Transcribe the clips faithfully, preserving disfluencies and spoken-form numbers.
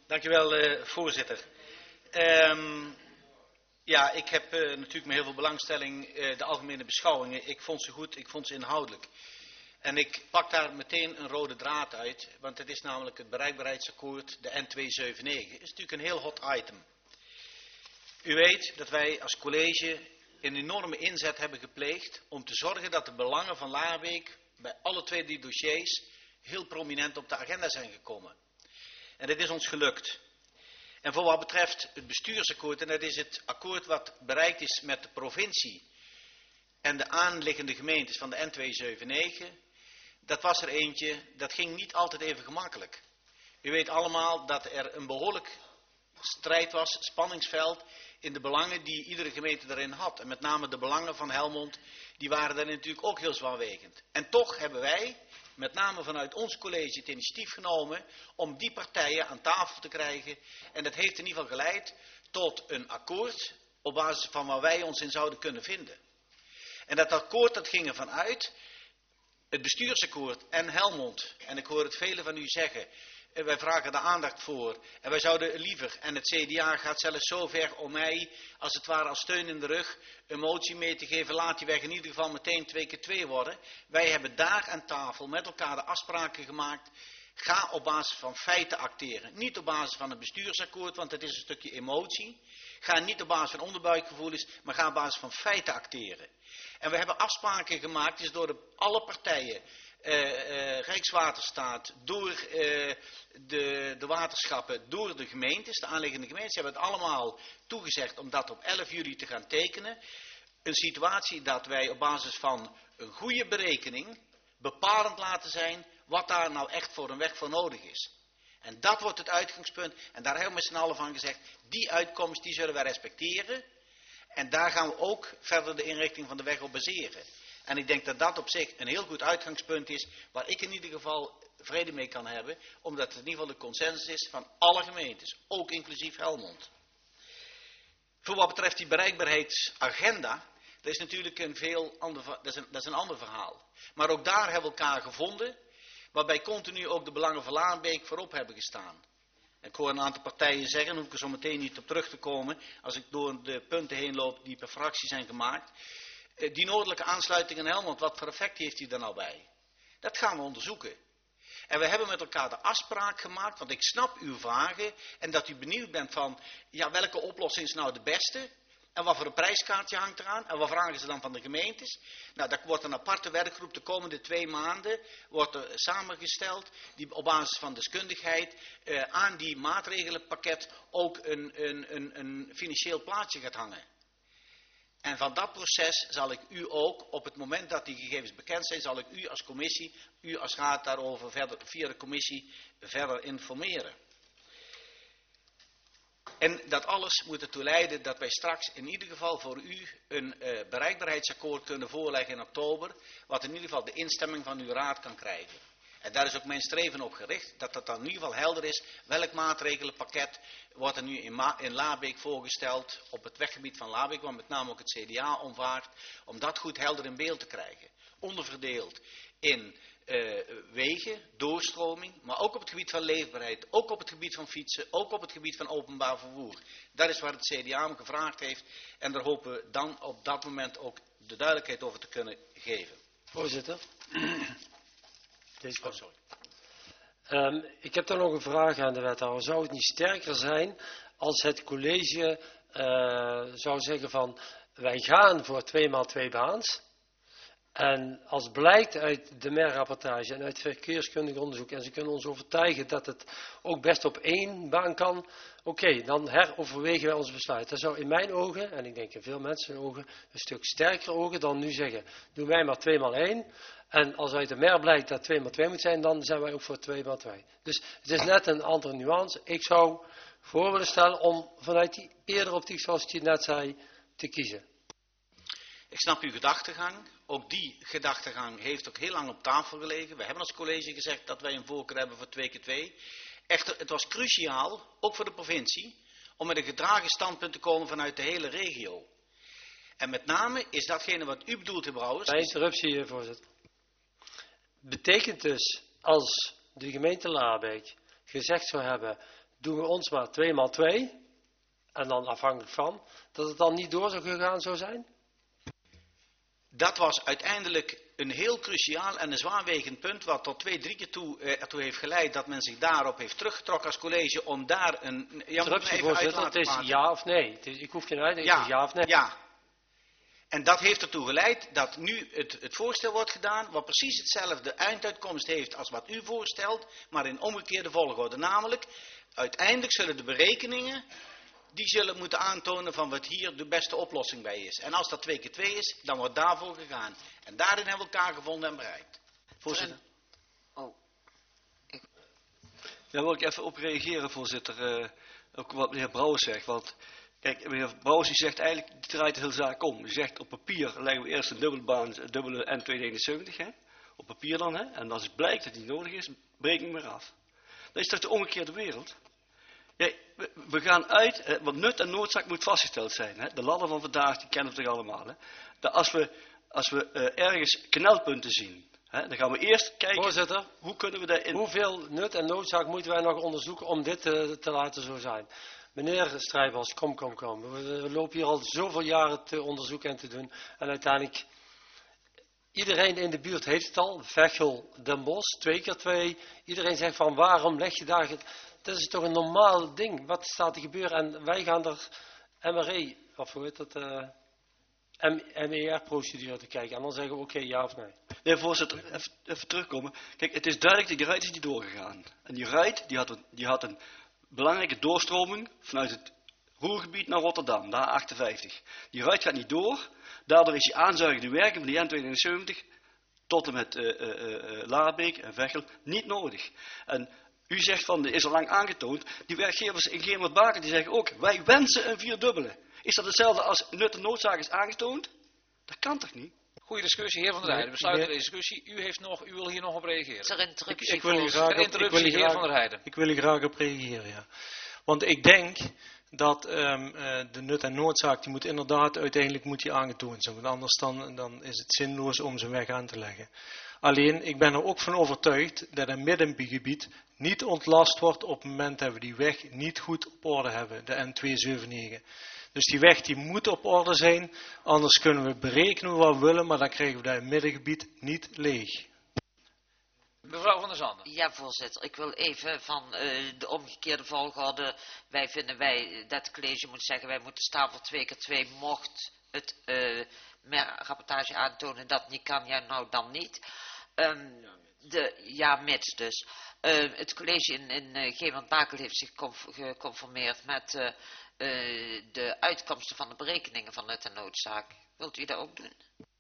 Dankjewel, uh, voorzitter. Um, ja, ik heb uh, natuurlijk met heel veel belangstelling uh, de algemene beschouwingen. Ik vond ze goed, ik vond ze inhoudelijk. En ik pak daar meteen een rode draad uit, want het is namelijk het bereikbaarheidsakkoord, de N tweehonderdnegenenzeventig. Het is natuurlijk een heel hot item. U weet dat wij als college een enorme inzet hebben gepleegd om te zorgen dat de belangen van Laarbeek bij alle twee die dossiers heel prominent op de agenda zijn gekomen. En dit is ons gelukt. En voor wat betreft het bestuursakkoord, en dat is het akkoord wat bereikt is met de provincie en de aanliggende gemeentes van de N tweehonderdnegenenzeventig, dat was er eentje, dat ging niet altijd even gemakkelijk. U weet allemaal dat er een behoorlijk strijd was, spanningsveld, in de belangen die iedere gemeente daarin had. En met name de belangen van Helmond, die waren daar natuurlijk ook heel zwaarwegend. En toch hebben wij, met name vanuit ons college, het initiatief genomen om die partijen aan tafel te krijgen. En dat heeft in ieder geval geleid tot een akkoord op basis van waar wij ons in zouden kunnen vinden. En dat akkoord, dat ging ervan uit, het bestuursakkoord en Helmond, en ik hoor het velen van u zeggen, wij vragen daar aandacht voor. En wij zouden liever, en het C D A gaat zelfs zo ver om mij, als het ware als steun in de rug, een motie mee te geven, laat die weg in ieder geval meteen twee keer twee worden. Wij hebben daar aan tafel met elkaar de afspraken gemaakt. Ga op basis van feiten acteren. Niet op basis van een bestuursakkoord, want het is een stukje emotie. Ga niet op basis van onderbuikgevoelens, maar ga op basis van feiten acteren. En we hebben afspraken gemaakt, dus door de, alle partijen, Uh, uh, Rijkswaterstaat, door uh, de, de waterschappen, door de gemeentes, de aanliggende gemeentes, hebben het allemaal toegezegd om dat op elf juli te gaan tekenen. Een situatie dat wij op basis van een goede berekening bepalend laten zijn wat daar nou echt voor een weg voor nodig is. En dat wordt het uitgangspunt en daar hebben we met z'n allen van gezegd, die uitkomst die zullen wij respecteren en daar gaan we ook verder de inrichting van de weg op baseren. En ik denk dat dat op zich een heel goed uitgangspunt is, waar ik in ieder geval vrede mee kan hebben, omdat het in ieder geval de consensus is van alle gemeentes, ook inclusief Helmond. Voor wat betreft die bereikbaarheidsagenda, dat is natuurlijk een veel ander, dat is een, dat is een ander verhaal. Maar ook daar hebben we elkaar gevonden, waarbij continu ook de belangen van Laarbeek voorop hebben gestaan. En ik hoor een aantal partijen zeggen, daar hoef ik er zo meteen niet op terug te komen, als ik door de punten heen loop die per fractie zijn gemaakt. Die noordelijke aansluiting in Helmond, wat voor effect heeft die er nou bij? Dat gaan we onderzoeken. En we hebben met elkaar de afspraak gemaakt, want ik snap uw vragen en dat u benieuwd bent van, ja, welke oplossing is nou de beste? En wat voor een prijskaartje hangt eraan? En wat vragen ze dan van de gemeentes? Nou, dat wordt een aparte werkgroep de komende twee maanden, wordt er samengesteld, die op basis van deskundigheid eh, aan die maatregelenpakket ook een, een, een, een financieel plaatje gaat hangen. En van dat proces zal ik u ook, op het moment dat die gegevens bekend zijn, zal ik u als commissie, u als raad daarover verder, via de commissie verder informeren. En dat alles moet ertoe leiden dat wij straks in ieder geval voor u een uh, bereikbaarheidsakkoord kunnen voorleggen in oktober, wat in ieder geval de instemming van uw raad kan krijgen. En daar is ook mijn streven op gericht, dat het dan in ieder geval helder is, welk maatregelenpakket wordt er nu in, Ma in Laarbeek voorgesteld, op het weggebied van Laarbeek, waar met name ook het C D A omvaart, om dat goed helder in beeld te krijgen. Onderverdeeld in uh, wegen, doorstroming, maar ook op het gebied van leefbaarheid, ook op het gebied van fietsen, ook op het gebied van openbaar vervoer. Dat is waar het C D A om gevraagd heeft en daar hopen we dan op dat moment ook de duidelijkheid over te kunnen geven. Voorzitter. Deze oh, sorry. Um, ik heb dan nog een vraag aan de wethouder. Zou het niet sterker zijn als het college uh, zou zeggen van wij gaan voor twee maal twee baans. En als blijkt uit de M E R-rapportage en uit verkeerskundig onderzoek en ze kunnen ons overtuigen dat het ook best op één baan kan, oké, okay, dan heroverwegen wij ons besluit. Dat zou in mijn ogen, en ik denk in veel mensen ogen, een stuk sterker ogen dan nu zeggen, doen wij maar twee maal één. En als uit de M E R blijkt dat twee maal twee moet zijn, dan zijn wij ook voor twee maal twee. Dus het is net een andere nuance. Ik zou voor willen stellen om vanuit die eerdere optiek, zoals ik het net zei, te kiezen. Ik snap uw gedachtegang. Ook die gedachtegang heeft ook heel lang op tafel gelegen. We hebben als college gezegd dat wij een voorkeur hebben voor twee keer twee. Echter, het was cruciaal, ook voor de provincie, om met een gedragen standpunt te komen vanuit de hele regio. En met name is datgene wat u bedoelt, heer Brouwers. Bij interruptie, voorzitter. Betekent dus, als de gemeente Laarbeek gezegd zou hebben, doen we ons maar twee maal twee. En dan afhankelijk van, dat het dan niet door zou gegaan zou zijn? Dat was uiteindelijk een heel cruciaal en een zwaarwegend punt, wat tot twee, drie keer toe eh, ertoe heeft geleid dat men zich daarop heeft teruggetrokken als college om daar een... Ja, moet me even uit het is praten. ja of nee. Het is, ik hoef geen uitleg, ja, het is ja of nee. Ja. En dat heeft ertoe geleid dat nu het, het voorstel wordt gedaan, wat precies hetzelfde einduitkomst heeft als wat u voorstelt, maar in omgekeerde volgorde. Namelijk, uiteindelijk zullen de berekeningen, die zullen moeten aantonen van wat hier de beste oplossing bij is. En als dat twee keer twee is, dan wordt daarvoor gegaan. En daarin hebben we elkaar gevonden en bereikt. Voorzitter. Oh. Ik... Daar wil ik even op reageren, voorzitter. Uh, ook wat meneer Brouwers zegt. Want, kijk, meneer Brouwers die zegt eigenlijk, die draait de hele zaak om. Die zegt, op papier leggen we eerst een dubbele baan, een dubbele N tweehonderdeenenzeventig. Hè? Op papier dan, hè? En als het blijkt dat die nodig is, breken we hem af. Dat is toch de omgekeerde wereld? Ja, we, we gaan uit, hè, want nut en noodzaak moet vastgesteld zijn. Hè? De ladder van vandaag, die kennen we toch allemaal. Hè? Dat als we, als we uh, ergens knelpunten zien, hè, dan gaan we eerst kijken, Voorzitter, hoe kunnen we daarin... Hoeveel nut en noodzaak moeten wij nog onderzoeken om dit te, te laten zo zijn? Meneer Strijbals, kom, kom, kom. We, we lopen hier al zoveel jaren te onderzoeken en te doen. En uiteindelijk, iedereen in de buurt heeft het al. Veghel, Den Bosch, twee keer twee. Iedereen zegt van, waarom leg je daar... Dat is toch een normaal ding. Wat staat te gebeuren? En wij gaan er M R E, of hoe heet dat, uh, M E R-procedure te kijken. En dan zeggen we oké, okay, ja of nee. Nee, voorzitter, even, even terugkomen. Kijk, het is duidelijk dat die ruit is niet doorgegaan. En die ruit, die had, een, die had een belangrijke doorstroming vanuit het Ruhrgebied naar Rotterdam, de A achtenvijftig. Die ruit gaat niet door. Daardoor is die aanzuigende werking van de N tweehonderdeenenzeventig tot en met uh, uh, uh, Laarbeek en Veghel niet nodig. En u zegt van, er is al lang aangetoond, die werkgevers in Gemert-Bakel die zeggen ook, wij wensen een vierdubbele. Is dat hetzelfde als nut en noodzaak is aangetoond? Dat kan toch niet? Goeie discussie, heer Van der Heijden. We sluiten deze discussie. U, heeft nog, u wil hier nog op reageren. Is er interruptie? Ik, ik wil hier graag op, interruptie, ik wil hier heer graag, Van der Heijden. Ik wil hier graag op reageren, ja. Want ik denk dat um, uh, de nut en noodzaak, die moet inderdaad, uiteindelijk moet die aangetoond zijn. Want anders dan, dan is het zinloos om zijn weg aan te leggen. Alleen, ik ben er ook van overtuigd dat een middengebied niet ontlast wordt op het moment dat we die weg niet goed op orde hebben, de N tweehonderdnegenenzeventig. Dus die weg die moet op orde zijn, anders kunnen we berekenen wat we willen, maar dan krijgen we dat middengebied niet leeg. Mevrouw van der Zanden. Ja, voorzitter. Ik wil even van uh, de omgekeerde volgorde. Wij vinden wij, dat het college moet zeggen, wij moeten staan voor twee keer twee, mocht het uh, meer rapportage aantonen dat niet kan, ja nou dan niet. Um, de, ja, mits dus. Uh, het college in, in uh, Gemert-Bakel heeft zich geconformeerd met uh, uh, de uitkomsten van de berekeningen van nut en noodzaak. Wilt u dat ook doen?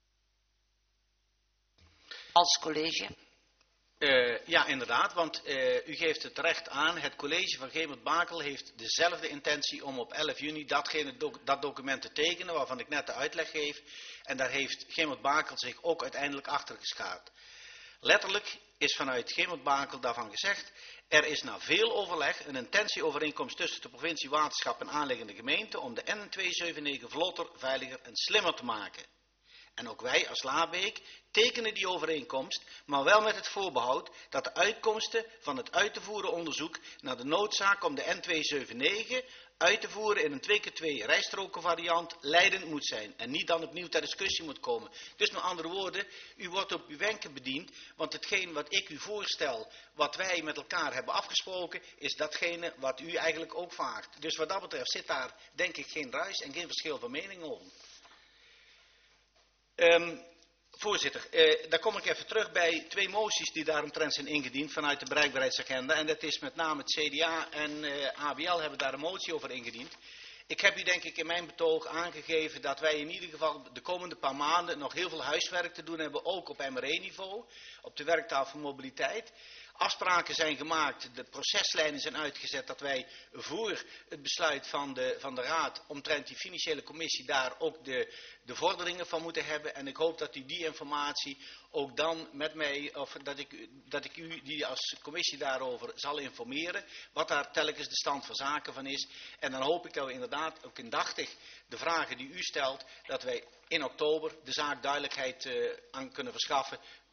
Als college? Uh, ja, inderdaad, want uh, u geeft het terecht aan. Het college van Gemert-Bakel heeft dezelfde intentie om op elf juni datgene, doc, dat document te tekenen waarvan ik net de uitleg geef. En daar heeft Gemert-Bakel zich ook uiteindelijk achter geschaard. Letterlijk is vanuit Gemert-Bakel daarvan gezegd, er is na veel overleg een intentieovereenkomst tussen de provincie Waterschap en aanliggende gemeente om de N tweehonderdzevenennegentig vlotter, veiliger en slimmer te maken. En ook wij als Laarbeek tekenen die overeenkomst, maar wel met het voorbehoud dat de uitkomsten van het uit te voeren onderzoek naar de noodzaak om de N tweehonderdzevenennegentig uit te voeren in een twee keer twee rijstrokenvariant leidend moet zijn en niet dan opnieuw ter discussie moet komen. Dus met andere woorden, u wordt op uw wenken bediend, want hetgeen wat ik u voorstel, wat wij met elkaar hebben afgesproken, is datgene wat u eigenlijk ook vraagt. Dus wat dat betreft zit daar denk ik geen ruis en geen verschil van mening over. Um, voorzitter, uh, daar kom ik even terug bij twee moties die daaromtrent zijn ingediend vanuit de bereikbaarheidsagenda. En dat is met name het C D A en uh, A B L hebben daar een motie over ingediend. Ik heb u denk ik in mijn betoog aangegeven dat wij in ieder geval de komende paar maanden nog heel veel huiswerk te doen hebben, ook op M R E-niveau, op de werktafel mobiliteit. Afspraken zijn gemaakt, de proceslijnen zijn uitgezet dat wij voor het besluit van de, van de Raad omtrent die financiële commissie daar ook de, de vorderingen van moeten hebben. En ik hoop dat u die informatie ook dan met mij, of dat ik, dat ik u die als commissie daarover zal informeren, wat daar telkens de stand van zaken van is. En dan hoop ik dat we inderdaad ook indachtig de vragen die u stelt, dat wij in oktober de zaak duidelijkheid uh, aan kunnen verschaffen.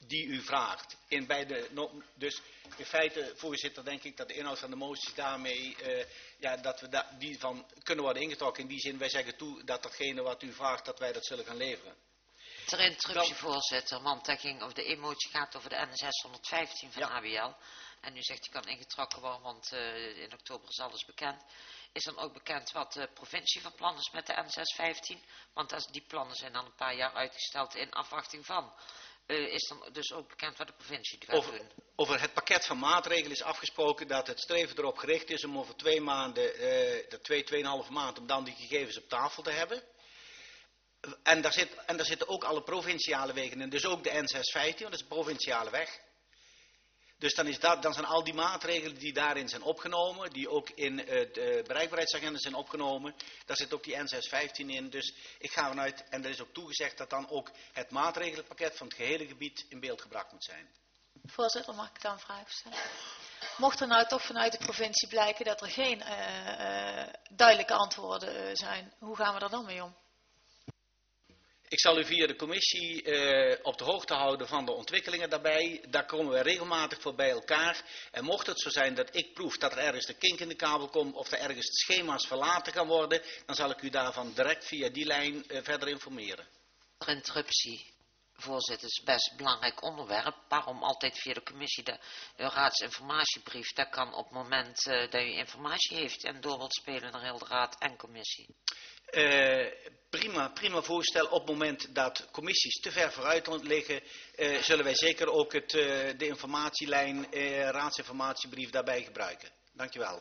die u vraagt. In bij de, no, dus in feite, voorzitter, denk ik dat de inhoud van de moties daarmee, uh, ja, dat we da, die van kunnen worden ingetrokken. In die zin, wij zeggen toe dat datgene wat u vraagt, dat wij dat zullen gaan leveren. Ter interruptie, voorzitter, want dat ging over de emotie gaat over de N S zeshonderdvijftien van ja. A B L. En u zegt die kan ingetrokken worden, want uh, in oktober is alles bekend. Is dan ook bekend wat de provincie van plan is met de N zeshonderdvijftien? Want als die plannen zijn dan een paar jaar uitgesteld in afwachting van. Uh, is dan dus ook bekend wat de provincie gaat over, doen? Over het pakket van maatregelen is afgesproken dat het streven erop gericht is om over twee maanden, uh, de twee, tweeënhalve maand, om dan die gegevens op tafel te hebben. En daar, zit, en daar zitten ook alle provinciale wegen in, dus ook de N zeshonderdvijftien, want dat is een provinciale weg. Dus dan, is dat, dan zijn al die maatregelen die daarin zijn opgenomen, die ook in uh, de bereikbaarheidsagenda zijn opgenomen, daar zit ook die N zeshonderdvijftien in. Dus ik ga vanuit, en er is ook toegezegd dat dan ook het maatregelenpakket van het gehele gebied in beeld gebracht moet zijn. Voorzitter, mag ik dan een vraag stellen? Mocht er nou toch vanuit de provincie blijken dat er geen uh, uh, duidelijke antwoorden uh, zijn, hoe gaan we er dan mee om? Ik zal u via de commissie uh, op de hoogte houden van de ontwikkelingen daarbij. Daar komen we regelmatig voor bij elkaar. En mocht het zo zijn dat ik proef dat er ergens de kink in de kabel komt of er ergens de schema's verlaten gaan worden, dan zal ik u daarvan direct via die lijn uh, verder informeren. Interruptie. Voorzitter, is best een belangrijk onderwerp. Waarom altijd via de commissie de, de raadsinformatiebrief? Dat kan op het moment uh, dat u informatie heeft en door wilt spelen naar heel de raad en commissie. Uh, prima, prima voorstel. Op het moment dat commissies te ver vooruit liggen, uh, zullen wij zeker ook het, uh, de informatielijn, uh, raadsinformatiebrief daarbij gebruiken. Dank u wel.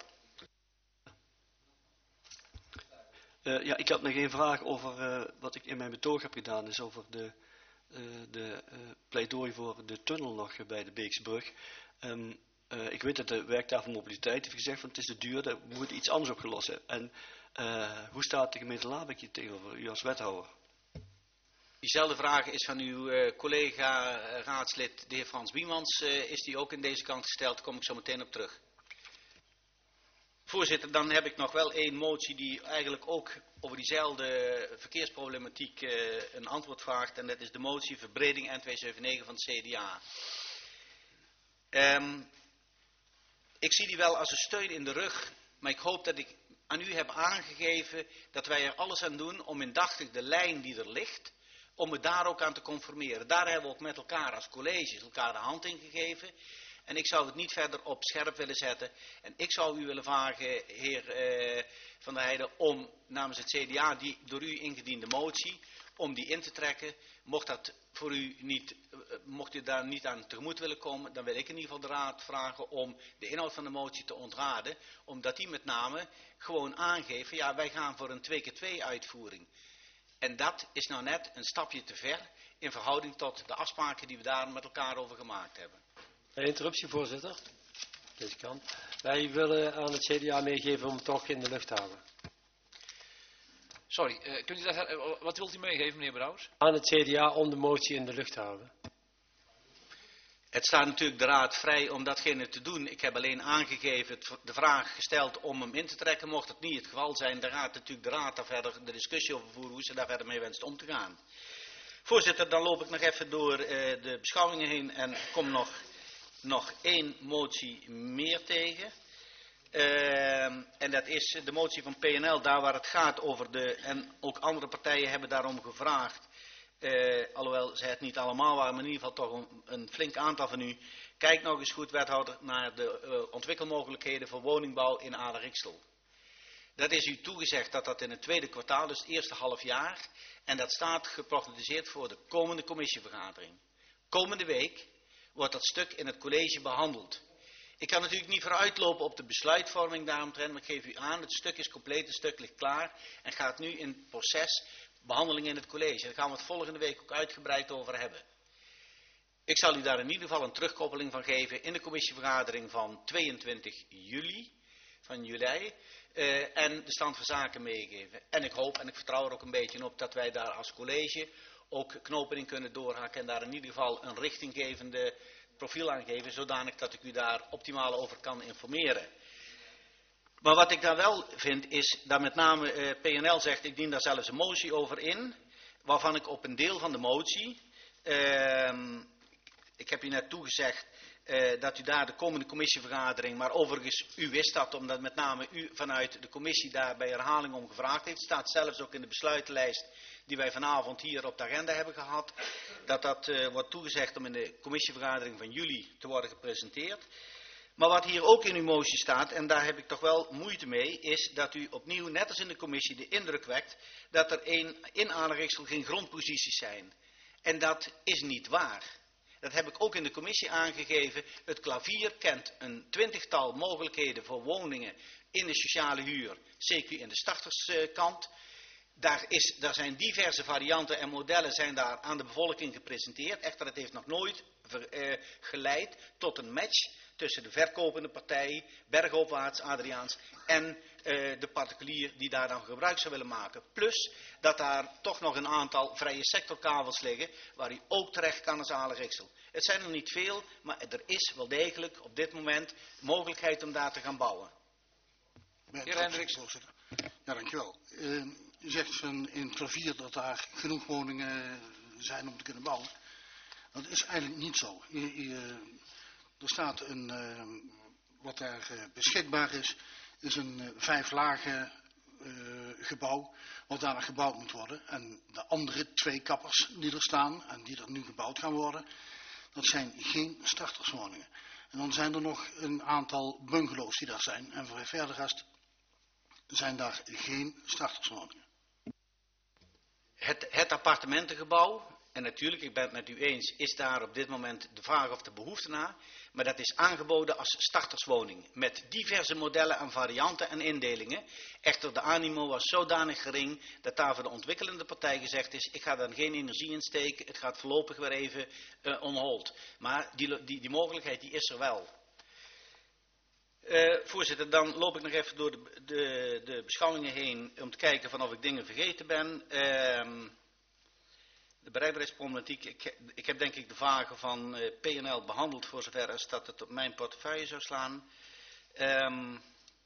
Uh, ja, ik had nog één vraag over uh, wat ik in mijn betoog heb gedaan, is over de, uh, de uh, pleidooi voor de tunnel nog bij de Beeksbrug. Um, uh, ik weet dat de werktafel mobiliteit heeft gezegd van het is te duur, daar moet iets anders opgelost zijn. En Uh, hoe staat de gemeente Labeek hier tegenover u als wethouder? Diezelfde vraag is van uw uh, collega uh, raadslid, de heer Frans Biemans. Uh, is die ook in deze kant gesteld? Daar kom ik zo meteen op terug. Voorzitter, dan heb ik nog wel één motie die eigenlijk ook over diezelfde verkeersproblematiek uh, een antwoord vraagt. En dat is de motie verbreding N tweehonderdzevenennegentig van het C D A. Um, ik zie die wel als een steun in de rug, maar ik hoop dat ik aan u heb aangegeven dat wij er alles aan doen om indachtig de lijn die er ligt, om het daar ook aan te conformeren. Daar hebben we ook met elkaar als colleges elkaar de hand in gegeven. En ik zou het niet verder op scherp willen zetten. En ik zou u willen vragen, heer uh, Van der Heijden, om namens het C D A die door u ingediende motie, om die in te trekken. Mocht dat voor u niet, uh, mocht u daar niet aan tegemoet willen komen, dan wil ik in ieder geval de raad vragen om de inhoud van de motie te ontraden. Omdat die met name gewoon aangeven, ja, wij gaan voor een twee keer twee uitvoering. En dat is nou net een stapje te ver in verhouding tot de afspraken die we daar met elkaar over gemaakt hebben. Een interruptie, voorzitter. Deze kant. Wij willen aan het C D A meegeven om het toch in de lucht te houden. Sorry, uh, kunt u dat, uh, wat wilt u meegeven, meneer Brouwers? Aan het C D A om de motie in de lucht te houden. Het staat natuurlijk de raad vrij om datgene te doen. Ik heb alleen aangegeven, de vraag gesteld om hem in te trekken. Mocht het niet het geval zijn, dan gaat natuurlijk de raad daar verder de discussie over voeren hoe ze daar verder mee wenst om te gaan. Voorzitter, dan loop ik nog even door uh, de beschouwingen heen en kom nog, nog één motie meer tegen. Uh, en dat is de motie van P N L, daar waar het gaat over de, en ook andere partijen hebben daarom gevraagd. Uh, alhoewel zij het niet allemaal waren, maar in ieder geval toch een, een flink aantal van u. Kijk nog eens goed, wethouder, naar de uh, ontwikkelmogelijkheden voor woningbouw in Ader-Ixtel. Dat is u toegezegd dat dat in het tweede kwartaal, dus het eerste half jaar. En dat staat geprognosticeerd voor de komende commissievergadering. Komende week wordt dat stuk in het college behandeld. Ik kan natuurlijk niet vooruitlopen op de besluitvorming daaromtrent, maar ik geef u aan, het stuk is compleet, het stuk ligt klaar en gaat nu in het proces behandeling in het college. Daar gaan we het volgende week ook uitgebreid over hebben. Ik zal u daar in ieder geval een terugkoppeling van geven in de commissievergadering van tweeëntwintig juli, van juli, uh, en de stand van zaken meegeven. En ik hoop en ik vertrouw er ook een beetje op dat wij daar als college ook knopen in kunnen doorhakken en daar in ieder geval een richtinggevende profiel aan geven, zodanig dat ik u daar optimaal over kan informeren. Maar wat ik daar wel vind is dat met name uh, P N L zegt, ik dien daar zelfs een motie over in, waarvan ik op een deel van de motie, uh, Ik heb u net toegezegd uh, dat u daar de komende commissievergadering, maar overigens u wist dat omdat met name u vanuit de commissie daar bij herhaling om gevraagd heeft. Het staat zelfs ook in de besluitenlijst die wij vanavond hier op de agenda hebben gehad. Dat dat uh, wordt toegezegd om in de commissievergadering van juli te worden gepresenteerd. Maar wat hier ook in uw motie staat, en daar heb ik toch wel moeite mee, is dat u opnieuw, net als in de commissie, de indruk wekt dat er een, in Adelrijksel geen grondposities zijn. En dat is niet waar. Dat heb ik ook in de commissie aangegeven. Het klavier kent een twintigtal mogelijkheden voor woningen in de sociale huur, zeker in de starterskant. Daar, is, daar zijn diverse varianten en modellen zijn daar aan de bevolking gepresenteerd. Echter, het heeft nog nooit ver, eh, geleid tot een match tussen de verkopende partij, bergopwaarts, Adriaans, en uh, de particulier die daar dan gebruik zou willen maken. Plus dat daar toch nog een aantal vrije sectorkavels liggen, waar u ook terecht kan als Adelrijksel. Het zijn er niet veel, maar er is wel degelijk op dit moment mogelijkheid om daar te gaan bouwen. Heer Hendricks. Ja, dankjewel. Uh, u zegt van in het klavier dat daar genoeg woningen zijn om te kunnen bouwen. Dat is eigenlijk niet zo. U, u, Er staat een, uh, wat er uh, beschikbaar is, is een uh, vijflagen uh, gebouw, wat daar nog gebouwd moet worden. En de andere twee kappers die er staan en die er nu gebouwd gaan worden, dat zijn geen starterswoningen. En dan zijn er nog een aantal bungalows die daar zijn. En voor verder rest zijn daar geen starterswoningen. Het, het appartementengebouw, en natuurlijk, ik ben het met u eens, is daar op dit moment de vraag of de behoefte naar. Maar dat is aangeboden als starterswoning. Met diverse modellen en varianten en indelingen. Echter, de animo was zodanig gering dat daar voor de ontwikkelende partij gezegd is, ik ga daar geen energie in steken, het gaat voorlopig weer even uh, on hold. Maar die, die, die mogelijkheid die is er wel. Uh, voorzitter, dan loop ik nog even door de, de, de beschouwingen heen om te kijken van of ik dingen vergeten ben. Uh, De bereikbaarheidsproblematiek, ik, ik heb denk ik de vragen van uh, P en L behandeld voor zover als dat het op mijn portefeuille zou slaan. Um,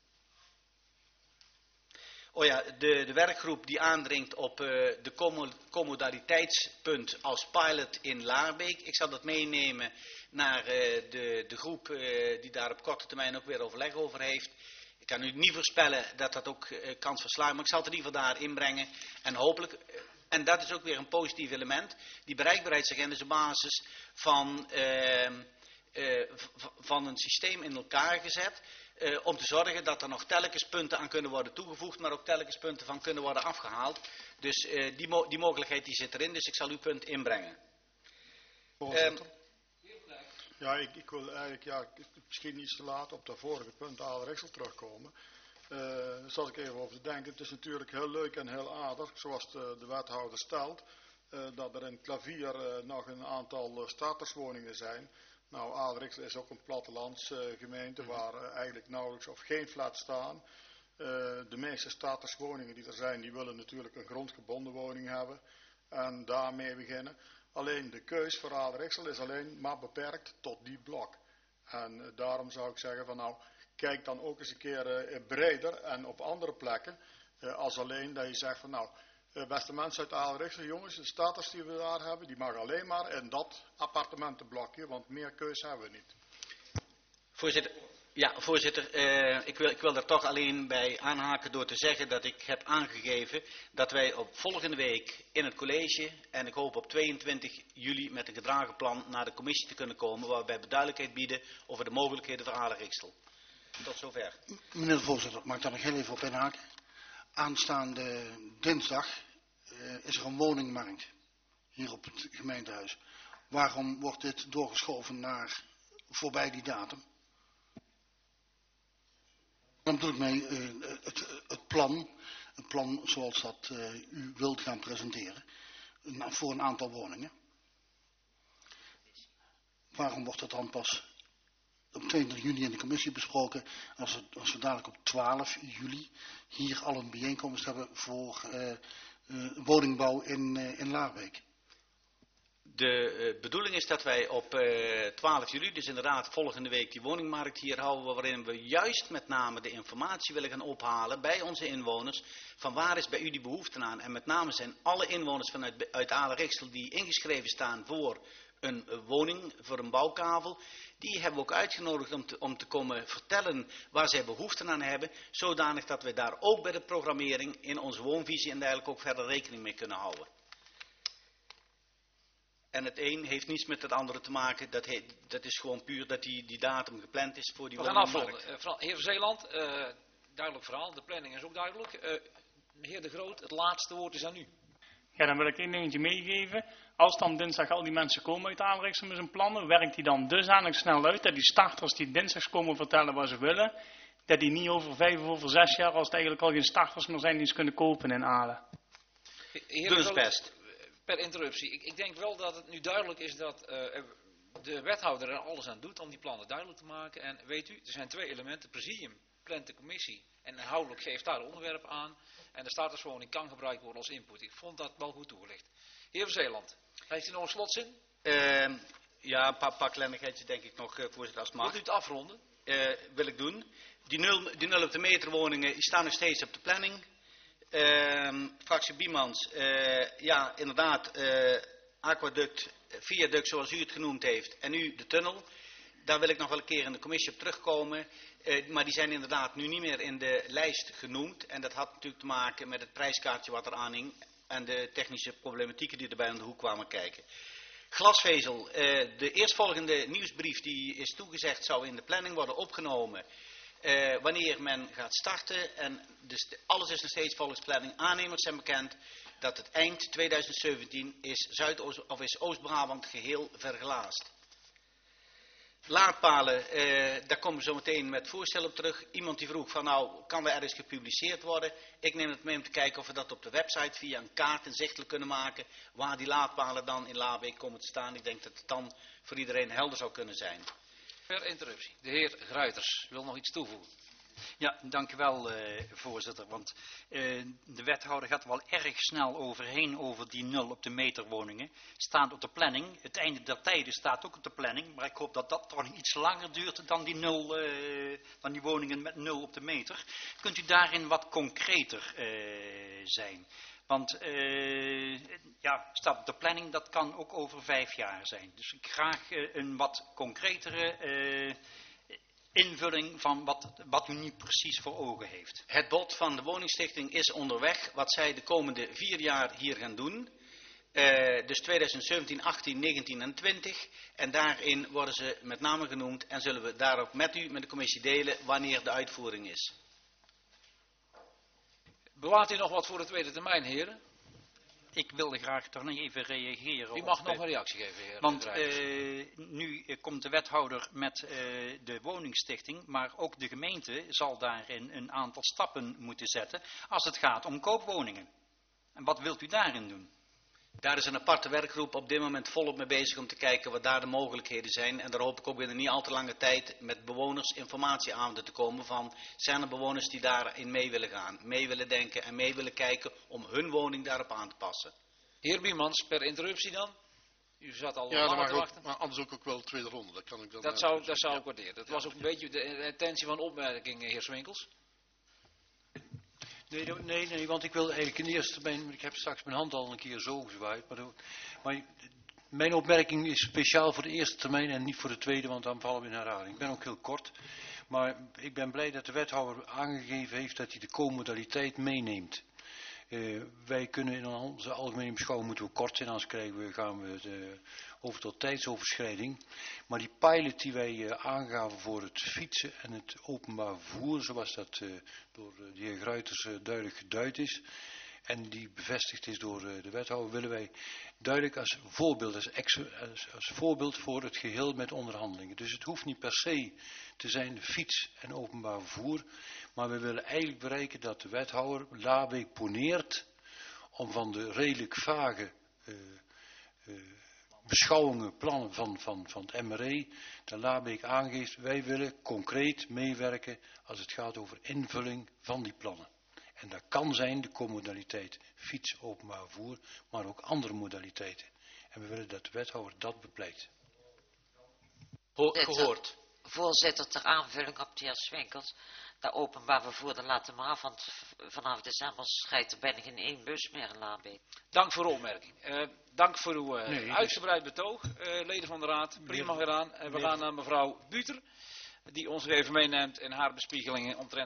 oh ja, de, de werkgroep die aandringt op uh, de commodaliteitspunt als pilot in Laarbeek. Ik zal dat meenemen naar uh, de, de groep uh, die daar op korte termijn ook weer overleg over heeft. Ik kan u niet voorspellen dat dat ook uh, kan verslaan, maar ik zal het in ieder geval daar inbrengen en hopelijk... Uh, En dat is ook weer een positief element. Die bereikbaarheidsagenda is op basis van, uh, uh, van een systeem in elkaar gezet. Uh, om te zorgen dat er nog telkens punten aan kunnen worden toegevoegd. Maar ook telkens punten van kunnen worden afgehaald. Dus uh, die, mo die mogelijkheid die zit erin. Dus ik zal uw punt inbrengen. Voorzitter. Uh, ja, ik, ik wil eigenlijk ja, misschien iets te laat op de vorige punt Adelrijksel terugkomen. Uh, daar zat ik even over te denken. Het is natuurlijk heel leuk en heel aardig, zoals de, de wethouder stelt, uh, dat er in Klavier uh, nog een aantal uh, starterswoningen zijn. Nou, Adelrijksel is ook een plattelandsgemeente uh, waar uh, eigenlijk nauwelijks of geen flats staan. Uh, de meeste starterswoningen die er zijn, die willen natuurlijk een grondgebonden woning hebben en daarmee beginnen. Alleen de keus voor Adelrijksel is alleen maar beperkt tot die blok. En uh, daarom zou ik zeggen van nou... Kijk dan ook eens een keer uh, breder en op andere plekken. Uh, als alleen dat je zegt van nou, uh, beste mensen uit Adelrijksel, jongens, de starters die we daar hebben, die mag alleen maar in dat appartementenblokje, want meer keus hebben we niet. Voorzitter, ja, voorzitter uh, ik, wil, ik wil daar toch alleen bij aanhaken door te zeggen dat ik heb aangegeven dat wij op volgende week in het college, en ik hoop op tweeëntwintig juli met een gedragen plan naar de commissie te kunnen komen, waarbij we duidelijkheid bieden over de mogelijkheden voor Adelrijksel. Tot zover. Meneer de voorzitter, mag ik daar nog heel even op inhaken? Aanstaande dinsdag uh, is er een woningmarkt hier op het gemeentehuis. Waarom wordt dit doorgeschoven naar voorbij die datum? Dan bedoel ik mee uh, het, het plan, het plan zoals dat uh, u wilt gaan presenteren, uh, voor een aantal woningen. Waarom wordt het dan pas op tweeëntwintig juni in de commissie besproken, als we, als we dadelijk op twaalf juli hier al een bijeenkomst hebben voor uh, uh, woningbouw in, uh, in Laarbeek? De uh, bedoeling is dat wij op uh, twaalf juli, dus inderdaad volgende week, die woningmarkt hier houden, waarin we juist met name de informatie willen gaan ophalen bij onze inwoners, van waar is bij u die behoefte aan. En met name zijn alle inwoners vanuit uit Adelrijksel die ingeschreven staan voor een woning voor een bouwkavel. Die hebben we ook uitgenodigd om te, om te komen vertellen waar zij behoefte aan hebben. Zodanig dat we daar ook bij de programmering in onze woonvisie en dergelijke ook verder rekening mee kunnen houden. En het een heeft niets met het andere te maken. Dat, he, dat is gewoon puur dat die, die datum gepland is voor die We gaan woningmarkt. afronden. Uh, heer Van Zeeland, uh, duidelijk verhaal. De planning is ook duidelijk. Uh, heer De Groot, het laatste woord is aan u. Ja, dan wil ik één dingetje meegeven. Als dan dinsdag al die mensen komen uit Aardrijksum met zijn plannen, werkt die dan dusdanig snel uit dat die starters die dinsdags komen vertellen wat ze willen, dat die niet over vijf of over zes jaar, als het eigenlijk al geen starters meer zijn, die ze kunnen kopen in Aalen. Heer Dus best. Per interruptie. Ik, ik denk wel dat het nu duidelijk is dat uh, de wethouder er alles aan doet om die plannen duidelijk te maken. En weet u, er zijn twee elementen. Het presidium plant de commissie en inhoudelijk geeft daar onderwerpen aan. En de starterswoning kan gebruikt worden als input. Ik vond dat wel goed toegelicht. Heer Van Zeeland, heeft u nog een slotzin? Uh, ja, een paar, paar kleinigheidjes denk ik nog, uh, voorzitter, als het mag. Wilt u het afronden? Uh, wil ik doen. Die nul, die nul op de meter woningen die staan nog steeds op de planning. Uh, fractie Biemans, uh, ja inderdaad, uh, aquaduct, viaduct zoals u het genoemd heeft en nu de tunnel. Daar wil ik nog wel een keer in de commissie op terugkomen. Uh, maar die zijn inderdaad nu niet meer in de lijst genoemd. En dat had natuurlijk te maken met het prijskaartje wat er aan hing. En de technische problematieken die erbij om de hoek kwamen kijken. Glasvezel, uh, de eerstvolgende nieuwsbrief die is toegezegd zou in de planning worden opgenomen. Uh, wanneer men gaat starten. En dus alles is nog steeds volgens planning. Aannemers zijn bekend dat het eind tweeduizend zeventien is Zuidoost of is Oost-Brabant geheel verglaasd. Laadpalen, uh, daar komen we zo meteen met voorstellen op terug. Iemand die vroeg van nou, kan er ergens gepubliceerd worden? Ik neem het mee om te kijken of we dat op de website via een kaart inzichtelijk kunnen maken. Waar die laadpalen dan in Labeek komen te staan. Ik denk dat het dan voor iedereen helder zou kunnen zijn. Per interruptie. De heer Gruiters wil nog iets toevoegen. Ja, dank u wel, uh, voorzitter. Want uh, de wethouder gaat er wel erg snel overheen over die nul op de meter woningen. Staat op de planning. Het einde der tijden staat ook op de planning. Maar ik hoop dat dat toch iets langer duurt dan die, nul, uh, dan die woningen met nul op de meter. Kunt u daarin wat concreter uh, zijn? Want uh, ja, staat op de planning, dat kan ook over vijf jaar zijn. Dus ik graag uh, een wat concretere uh, invulling van wat, wat u nu precies voor ogen heeft. Het bod van de woningstichting is onderweg, wat zij de komende vier jaar hier gaan doen. Uh, dus tweeduizend zeventien, achttien, negentien en twintig. En daarin worden ze met name genoemd en zullen we daarop met u, met de commissie delen, wanneer de uitvoering is. Bewaart u nog wat voor de tweede termijn, heren? Ik wilde graag toch nog even reageren. U mag op, nog een reactie geven, heer. Want uh, nu uh, komt de wethouder met uh, de woningstichting, maar ook de gemeente zal daarin een aantal stappen moeten zetten als het gaat om koopwoningen. En wat wilt u daarin doen? Daar is een aparte werkgroep op dit moment volop mee bezig om te kijken wat daar de mogelijkheden zijn. En daar hoop ik ook binnen niet al te lange tijd met bewoners informatie aan te komen van, zijn er bewoners die daarin mee willen gaan, mee willen denken en mee willen kijken om hun woning daarop aan te passen. Heer Biemans, per interruptie dan? U zat al ja, lang te ook, wachten. Maar anders ook, ook wel de tweede ronde. Dat, kan ik dan dat zou, dat zou ik waarderen. Dat ja. was ook een beetje de intentie van de opmerking, heer Swinkels. Nee, nee, nee, want ik wil eigenlijk in de eerste termijn, ik heb straks mijn hand al een keer zo gezwaaid, maar, maar mijn opmerking is speciaal voor de eerste termijn en niet voor de tweede, want dan vallen we in herhaling. Ik ben ook heel kort, maar ik ben blij dat de wethouder aangegeven heeft dat hij de co-modaliteit meeneemt. Uh, wij kunnen in onze algemene beschouwing moeten we kort zijn, anders krijgen we, gaan we de, over tot tijdsoverschrijding. Maar die pilot die wij uh, aangaven voor het fietsen en het openbaar vervoer, zoals dat uh, door uh, de heer Gruiters uh, duidelijk geduid is, en die bevestigd is door uh, de wethouder, willen wij duidelijk als voorbeeld, als, ex, als, als voorbeeld voor het geheel met onderhandelingen. Dus het hoeft niet per se te zijn fiets en openbaar vervoer, maar we willen eigenlijk bereiken dat de wethouder Labeek poneert om van de redelijk vage uh, uh, beschouwingen, plannen van, van, van het M R E, dat Labeek aangeeft, wij willen concreet meewerken als het gaat over invulling van die plannen. En dat kan zijn de commodaliteit fiets, openbaar vervoer, maar ook andere modaliteiten. En we willen dat de wethouder dat bepleit. Ho- gehoord. Voorzitter, ter aanvulling op de heer Swinkels. Dat openbaar vervoer, dat laten we af, want vanaf december schijnt er bijna geen één bus meer in Laarbeek. Dank voor uw opmerking. Uh, dank voor uw uh, Nee, uitgebreid betoog, uh, leden van de raad. Prima gedaan. En we gaan naar mevrouw Buter, die ons weer even meeneemt in haar bespiegelingen omtrent